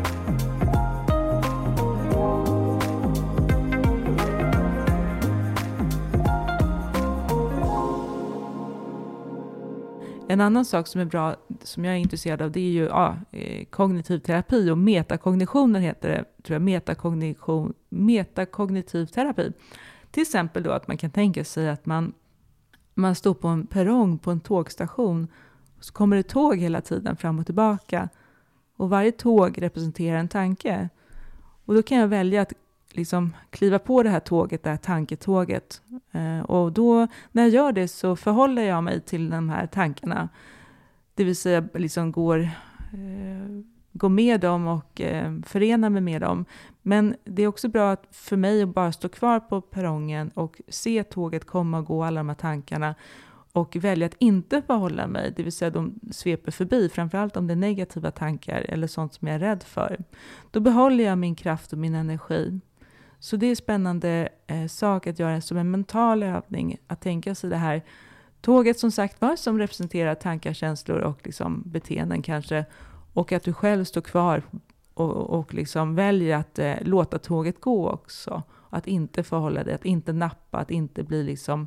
En annan sak som är bra, som jag är intresserad av, det är ju kognitiv terapi, och metakognitionen heter det, tror jag, metakognitiv terapi. Till exempel då att man kan tänka sig att man står på en perrong på en tågstation, och så kommer det tåg hela tiden fram och tillbaka, och varje tåg representerar en tanke. Och då kan jag välja att liksom kliva på det här tåget, det här tanketåget. Och då när jag gör det så förhåller jag mig till de här tankarna. Det vill säga liksom går med dem och förenar mig med dem. Men det är också bra för mig att bara stå kvar på perrongen och se tåget komma och gå, alla de här tankarna. Och välja att inte förhålla mig, det vill säga de sveper förbi, framförallt om det är negativa tankar eller sånt som jag är rädd för. Då behåller jag min kraft och min energi. Så det är spännande sak att göra som en mental övning, att tänka sig det här tåget som sagt var, som representerar tankar, känslor och liksom beteenden kanske. Och att du själv står kvar och liksom väljer att låta tåget gå också. Att inte förhålla dig, att inte nappa, att inte bli liksom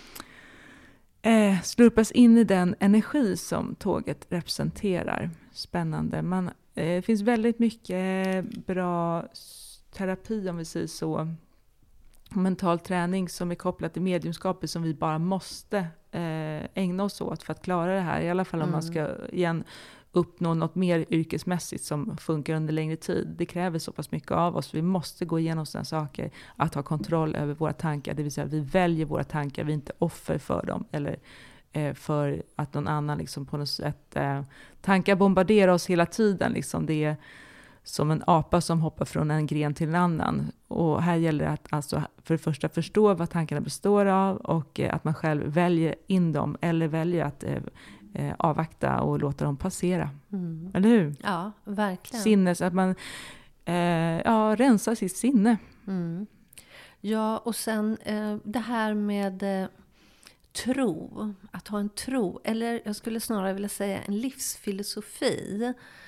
slurpas in i den energi som tåget representerar. Spännande. Det finns väldigt mycket bra terapi, om vi säger så, mental träning som är kopplat till mediumskapet, som vi bara måste ägna oss åt för att klara det här. I alla fall om man ska igen uppnå något mer yrkesmässigt som funkar under längre tid. Det kräver så pass mycket av oss. Vi måste gå igenom sådana saker. Att ha kontroll över våra tankar. Det vill säga vi väljer våra tankar. Vi är inte offer för dem. Eller för att någon annan liksom på något sätt tankar bombarderar oss hela tiden. Liksom. Det är som en apa som hoppar från en gren till en annan. Och här gäller det att alltså för det första förstå vad tankarna består av. Och att man själv väljer in dem. Eller väljer att avvakta och låta dem passera. Eller hur? Ja, verkligen. Sinnes, att man rensar sitt sinne. Ja, och sen det här med tro. Att ha en tro. Eller jag skulle snarare vilja säga en livsfilosofi.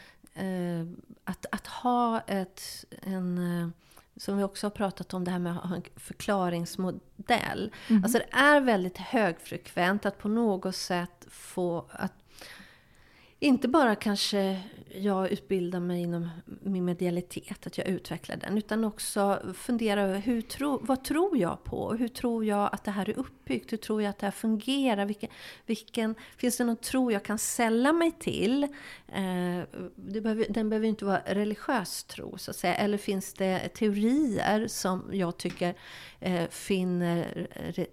Att ha som vi också har pratat om, det här med att ha en förklaringsmodell. Alltså det är väldigt högfrekvent att på något sätt få att inte bara kanske jag utbildar mig inom min medialitet, att jag utvecklar den, utan också fundera över vad tror jag på? Hur tror jag att det här är uppbyggt? Hur tror jag att det här fungerar? Finns det någon tro jag kan sälla mig till? Den behöver inte vara religiös tro, så att säga. Eller finns det teorier som jag tycker finner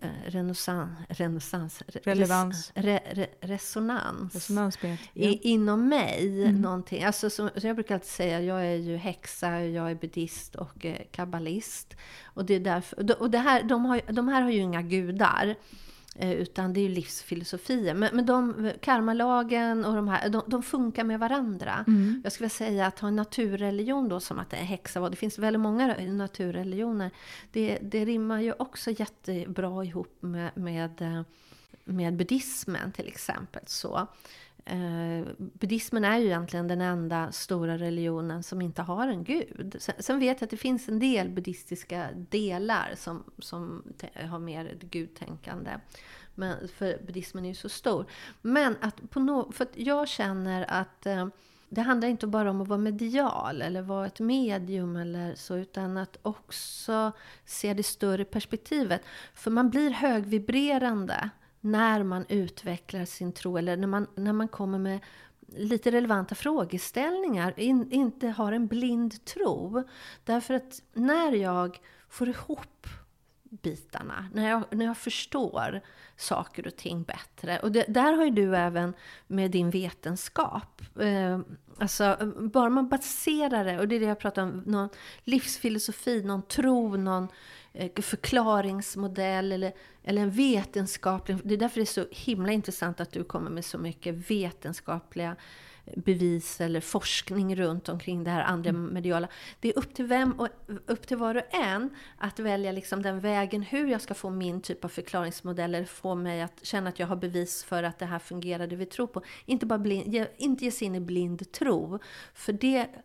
resonans inom mig. Någonting. Alltså, så jag brukar alltid säga, jag är ju häxa, jag är buddhist och kabbalist. Och det är därför, och de här har ju inga gudar. Utan det är ju livsfilosofier. Men karmalagen och de här, de funkar med varandra. Jag skulle säga att ha en naturreligion då, som att det är häxa. Det finns väldigt många naturreligioner. Det rimmar ju också jättebra ihop med buddhismen till exempel. Så buddhismen är ju egentligen den enda stora religionen som inte har en gud. Sen vet jag att det finns en del buddhistiska delar som har mer ett gudtänkande. Men för buddhismen är ju så stor. Men för att jag känner att det handlar inte bara om att vara medial eller vara ett medium eller så, utan att också se det större perspektivet. För man blir högvibrerande när man utvecklar sin tro, eller när man kommer med lite relevanta frågeställningar, inte har en blind tro. Därför att när jag får ihop bitarna, när jag förstår saker och ting bättre, och där har ju du även med din vetenskap, alltså bara man baserar det, och det är det jag pratar om, någon livsfilosofi, någon tro, någon förklaringsmodell eller en vetenskaplig. Det är därför det är så himla intressant att du kommer med så mycket vetenskapliga bevis eller forskning runt omkring det här andra mediala. Det är upp till var och en att välja liksom den vägen hur jag ska få min typ av förklaringsmodell, eller få mig att känna att jag har bevis för att det här fungerar, det vi tror på. Inte bara inte ge sig in i blind tro, för det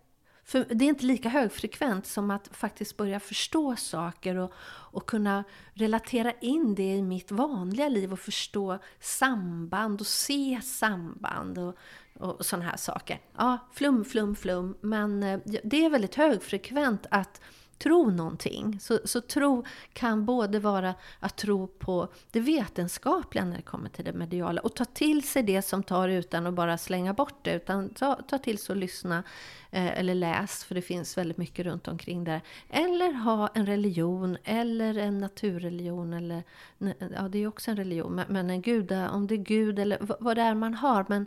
För det är inte lika högfrekvent som att faktiskt börja förstå saker och kunna relatera in det i mitt vanliga liv och förstå samband och se samband och sådana här saker. Ja, flum. Men det är väldigt högfrekvent att tro någonting. Så tro kan både vara att tro på det vetenskapliga när det kommer till det mediala. Och ta till sig det som tar utan att bara slänga bort det. Utan ta till sig och lyssna eller läs. För det finns väldigt mycket runt omkring där. Eller ha en religion eller en naturreligion. Eller, ja, det är också en religion. Men en om det är Gud eller vad det är man har. Men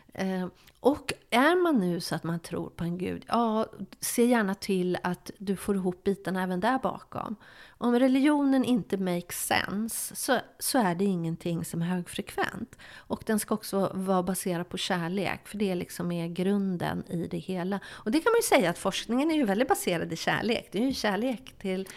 och är man nu så att man tror på en Gud, ja, se gärna till att du får ihop bitarna även där bakom. Om religionen inte makes sense så är det ingenting som är högfrekvent. Och den ska också vara baserad på kärlek, för det liksom är grunden i det hela. Och det kan man ju säga att forskningen är ju väldigt baserad i kärlek. Det är ju kärlek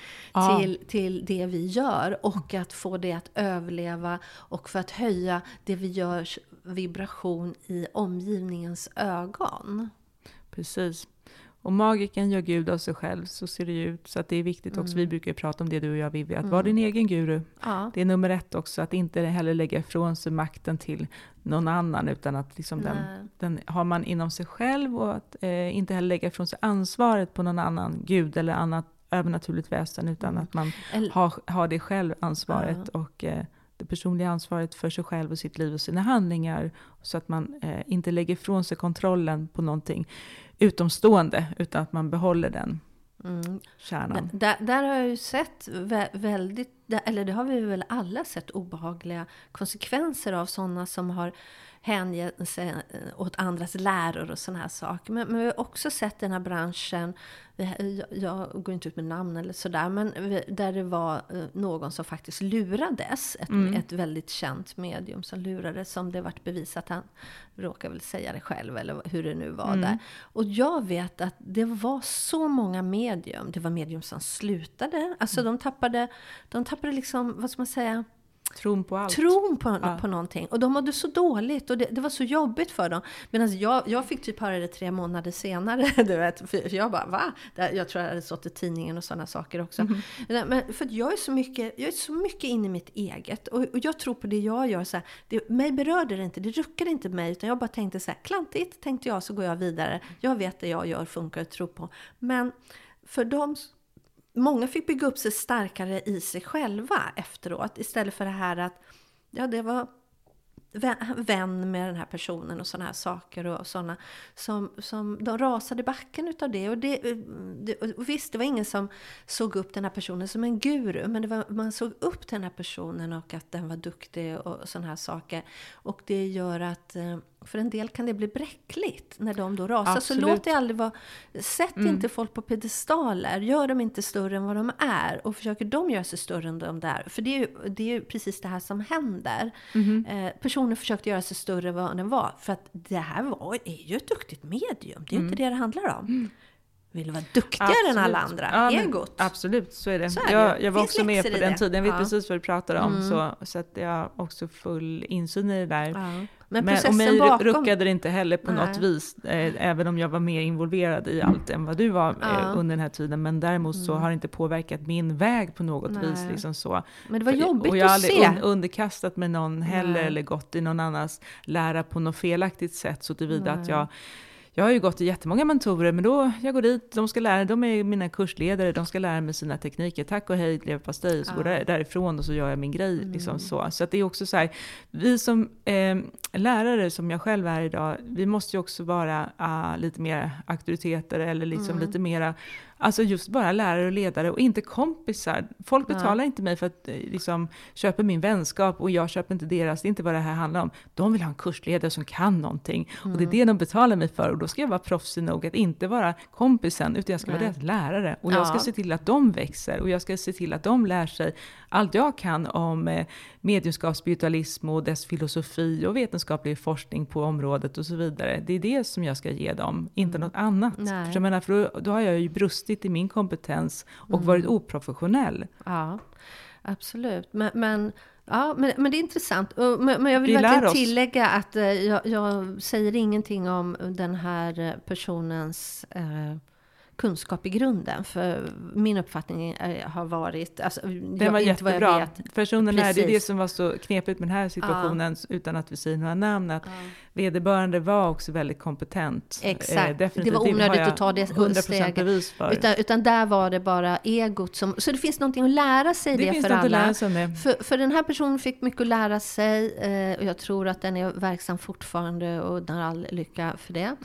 till det vi gör och att få det att överleva och för att höja det vi gör vibration i omgivningens ögon. Precis. Och magiken gör Gud av sig själv, så ser det ut. Så att det är viktigt också, vi brukar ju prata om det du och jag, Vivi, att vara din egen guru. Ja. Det är nummer 1 också, att inte heller lägga ifrån sig makten till någon annan, utan att liksom den har man inom sig själv, och att inte heller lägga ifrån sig ansvaret på någon annan Gud eller annat övernaturligt väsen, utan att man har det själv ansvaret och det personliga ansvaret för sig själv och sitt liv och sina handlingar, så att man inte lägger ifrån sig kontrollen på någonting utomstående, utan att man behåller den kärnan. Där har jag ju sett eller det har vi väl alla sett, obehagliga konsekvenser av sådana som har hängett sig åt andras läror och sådana här saker. Men vi har också sett den här branschen, jag går inte ut med namn eller sådär, men där det var någon som faktiskt lurades, ett väldigt känt medium som lurades, som det varit bevisat, han råkar väl säga det själv eller hur det nu var där. Och jag vet att det var så många medium, det var medium som slutade, alltså de tappade liksom, vad ska man säga, tron på allt. Tron på någonting. Och de mådde så dåligt. Och det var så jobbigt för dem. Medan jag fick typ höra det 3 månader senare. Du vet, för jag bara, va? Jag tror jag hade stått i tidningen och sådana saker också. Men för att jag är så mycket inne i mitt eget. Och jag tror på det jag gör. Så här, mig berörde det inte. Det ruckade inte mig. Utan jag bara tänkte så här, klantigt tänkte jag, så går jag vidare. Jag vet det jag gör funkar och tror på. Men för dem... Många fick bygga upp sig starkare i sig själva efteråt. Istället för det här att det var vän med den här personen och sådana här saker. Och sådana som de rasade i backen utav det. Och visst, det var ingen som såg upp den här personen som en guru. Men man såg upp till den här personen och att den var duktig och sådana här saker. Och det gör att... För en del kan det bli bräckligt när de då rasar. Absolut. Så låt det aldrig vara... Sätt inte folk på pedestaler. Gör dem inte större än vad de är. Och försöker de göra sig större än de där. För det är ju precis det här som händer. Personer försökte göra sig större än vad den var. För att det här är ju ett duktigt medium. Det är ju inte det handlar om. Vill vara duktigare än alla andra. Egot. Absolut, så är det. Jag var också med på den tiden. Jag vet precis vad du pratar om. Så att jag har också full insyn i det där. Ja. Men och mig ruckade det inte heller på något vis. Även om jag var mer involverad i allt än vad du var under den här tiden. Men däremot så har det inte påverkat min väg på något vis. Liksom så. Men det var jobbigt att se. Och jag har aldrig underkastat mig någon heller. Eller gått i någon annans lära på något felaktigt sätt. Så tillvida att jag har ju gått till jättemånga mentorer, men då jag går dit, de ska lära, de är mina kursledare, de ska lära mig sina tekniker. Tack och hej, leverpastej, så går jag därifrån och så gör jag min grej. Liksom så att det är också så här, vi som lärare som jag själv är idag, vi måste ju också vara lite mer auktoriteter eller liksom lite mera, alltså just bara lärare och ledare och inte kompisar. Folk betalar inte mig för att liksom köpa min vänskap och jag köper inte deras. Det är inte vad det här handlar om. De vill ha en kursledare som kan någonting. Och det är det de betalar mig för. Och då ska jag vara proffsig nog att inte vara kompisen, utan jag ska vara deras lärare. Och jag ska se till att de växer. Och jag ska se till att de lär sig allt jag kan om mediumskap, spiritualism och dess filosofi och vetenskaplig forskning på området och så vidare. Det är det som jag ska ge dem, inte något annat. För jag menar, för då har jag ju brustit i min kompetens och varit oprofessionell. Ja, absolut. Men det är intressant. Men jag vill verkligen tillägga att jag säger ingenting om den här personens kunskap i grunden. För min uppfattning har varit... Alltså, den var jättebra. Personen här, det är det som var så knepigt med den här situationen, utan att vi säger några namn, att vederbörande var också väldigt kompetent. Exakt, definitivt. det var onödigt att ta det 100% bevis för. Utan där var det bara egot som... Så det finns någonting att lära sig det för alla. Att lära sig om det. För den här personen fick mycket att lära sig, och jag tror att den är verksam fortfarande och har all lycka för det.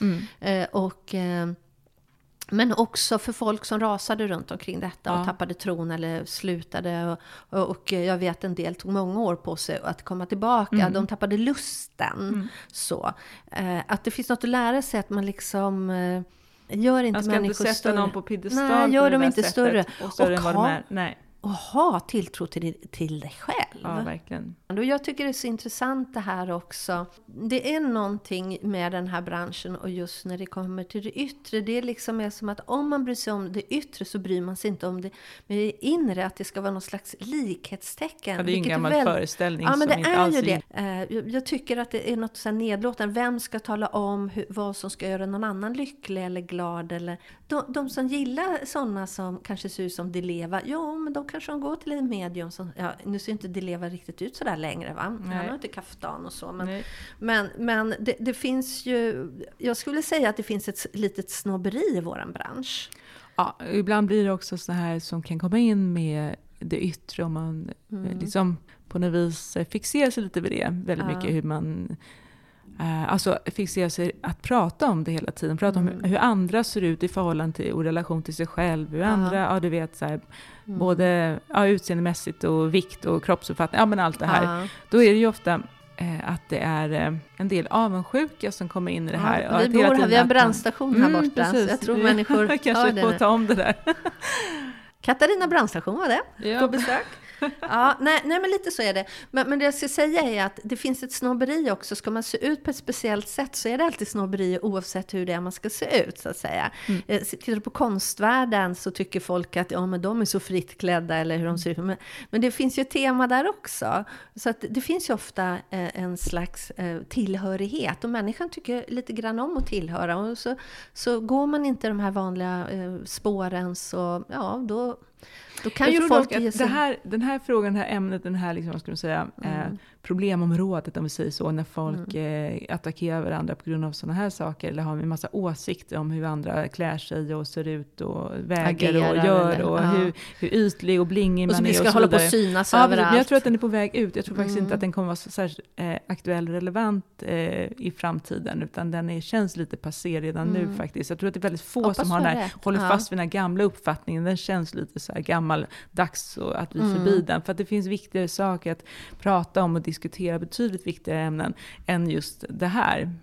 Men också för folk som rasade runt omkring detta och tappade tron eller slutade. Och jag vet en del tog många år på sig att komma tillbaka. De tappade lusten. Så, att det finns något att lära sig, att man liksom... Gör inte människor inte sätta större. Någon på piedestal. Nej, gör dem inte sättet. större. Och större än vad de är. Nej. Och ha tilltro till dig själv. Ja, verkligen. Och jag tycker det är så intressant det här också. Det är någonting med den här branschen, och just när det kommer till det yttre. Det är liksom som att om man bryr sig om det yttre så bryr man sig inte om det med det inre. Att det ska vara någon slags likhetstecken. Ja, det är en gammal föreställning men som det inte är alls ju det. Jag tycker att det är något så här nedlåtande. Vem ska tala om vad som ska göra någon annan lycklig eller glad? Eller de som gillar sådana som kanske ser ut som Dileva. Ja, men då kanske de går till en medium som... Ja, nu ser inte Dileva riktigt ut så där längre, va? Han har inte kaftan och så. Men det finns ju... Jag skulle säga att det finns ett litet snobberi i våran bransch. Ja, ibland blir det också så här som kan komma in med det yttre, om man liksom på något vis fixerar sig lite vid det. Väldigt mycket hur man... Alltså fixerar sig att prata om det hela tiden. Prata om hur andra ser ut i förhållande till och relation till sig själv. Hur andra, du vet så här, både utseendemässigt och vikt och kroppsuppfattning. Ja, men allt det här. Då är det ju ofta att det är en del avundsjuka som kommer in i det här. Vi bor här, vi har en brandstation här borta. Precis. Så jag tror människor kanske får ta om det där. Katarina brandstation var det, på besök. Ja, nej, men lite så är det. Men det jag ska säga är att det finns ett snobberi också. Ska man se ut på ett speciellt sätt så är det alltid snobberi oavsett hur det är man ska se ut, så att säga. Tittar du på konstvärlden så tycker folk att men de är så fritt klädda eller hur de ser ut. Men det finns ju ett tema där också. Så att det finns ju ofta en slags tillhörighet. Och människan tycker lite grann om att tillhöra. Och så går man inte de här vanliga spåren, så då kan ju folk ge sig... Den här frågan, det här ämnet, den här liksom, vad ska man säga, problemområdet, om vi säger så, när folk attackerar varandra på grund av sådana här saker, eller har en massa åsikter om hur andra klär sig och ser ut och väger och gör, och hur ytlig och blingig man är. Och vi ska hålla på att synas överallt. Men jag tror att den är på väg ut. Jag tror faktiskt inte att den kommer vara så särskilt aktuell och relevant i framtiden, utan den känns lite passé redan nu faktiskt. Jag tror att det är väldigt få som håller fast vid den här gamla uppfattningen. Den känns lite så här dags att vi är förbi den. För att det finns viktigare saker att prata om och diskutera, betydligt viktigare ämnen än just det här.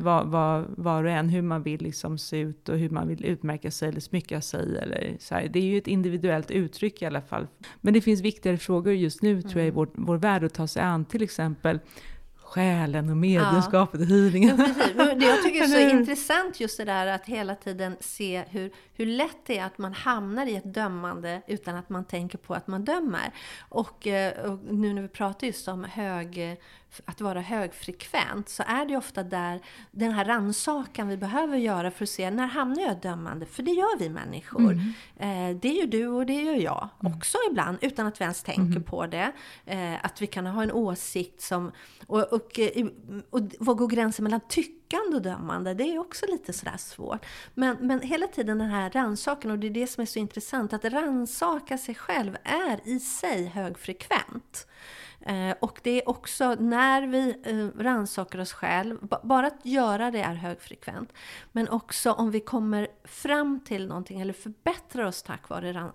Var och en, hur man vill liksom se ut och hur man vill utmärka sig eller smycka sig. Eller så här. Det är ju ett individuellt uttryck i alla fall. Men det finns viktigare frågor just nu, tror jag, i vår värld att ta sig an. Till exempel själen och mediumskapet och healingen. Det jag tycker är så intressant just det där att hela tiden se hur lätt det är att man hamnar i ett dömande utan att man tänker på att man dömer. Och nu när vi pratar just om att vara högfrekvent, så är det ofta där den här rannsakan vi behöver göra för att se när hamnar jag dömande, för det gör vi människor. Det är ju du och det gör jag också ibland, utan att vi ens tänker på det. Att vi kan ha en åsikt som och vad går gränsen mellan tyckande och dömande, det är också lite sådär svårt. Men hela tiden den här rannsakan, och det är det som är så intressant, att rannsaka sig själv är i sig högfrekvent. Och det är också när vi rannsakar oss själv, bara att göra det är högfrekvent. Men också om vi kommer fram till någonting eller förbättrar oss tack vare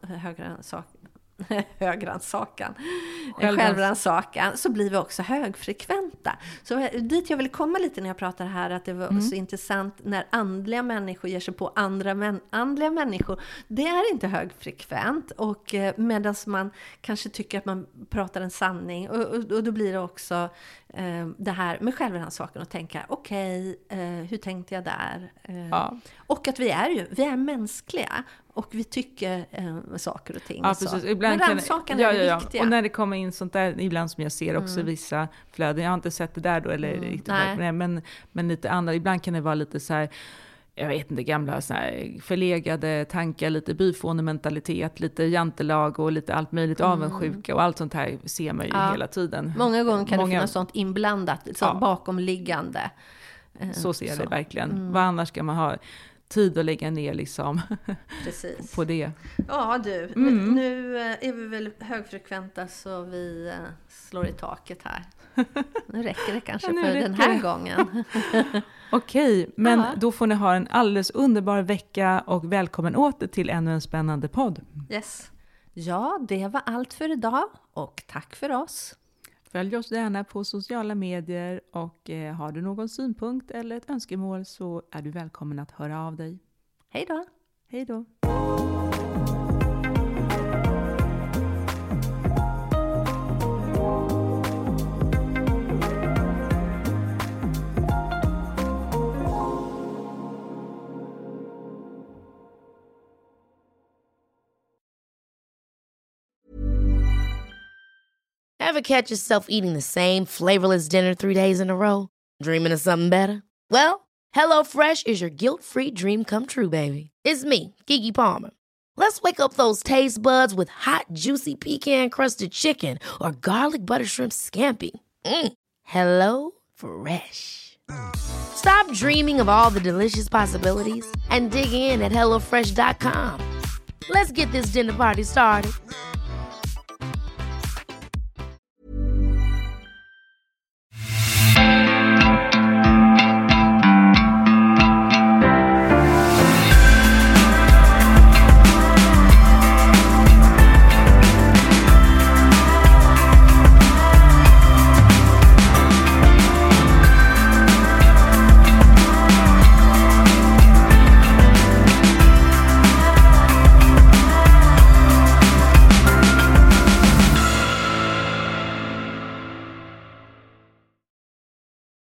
självrannsakan, så blir vi också högfrekventa. Så dit jag vill komma lite när jag pratar här, att det var så intressant när andliga människor ger sig på andliga människor. Det är inte högfrekvent, och medan man kanske tycker att man pratar en sanning, och då blir det också det här med självrannsakan och tänka, okej, hur tänkte jag där? Och att vi är mänskliga. Och vi tycker saker och ting. Ja, precis. Ibland men rannsakan är viktiga. Och när det kommer in sånt där, ibland som jag ser också vissa flöden. Jag har inte sett det där då, eller riktigt, men lite andra. Ibland kan det vara lite så här, jag vet inte, gamla så här förlegade tankar, lite byfånementalitet, lite jantelag och lite allt möjligt, avundsjuka och allt sånt här ser man ju hela tiden. Många gånger kan det finnas sånt inblandat, sånt bakomliggande. Så ser jag det verkligen. Vad annars ska man ha tid att lägga ner liksom på det. Ja du, nu är vi väl högfrekventa så vi slår i taket här. Nu räcker det kanske för den här gången. Okej, men då får ni ha en alldeles underbar vecka och välkommen åter till ännu en spännande podd. Yes. Ja, det var allt för idag och tack för oss. Följ oss gärna på sociala medier och har du någon synpunkt eller ett önskemål så är du välkommen att höra av dig. Hej då! Hej då! Ever catch yourself eating the same flavorless dinner 3 days in a row? Dreaming of something better? Well, HelloFresh is your guilt-free dream come true, baby. It's me, Keke Palmer. Let's wake up those taste buds with hot, juicy pecan-crusted chicken or garlic butter shrimp scampi. Hello Fresh. Stop dreaming of all the delicious possibilities and dig in at HelloFresh.com. Let's get this dinner party started.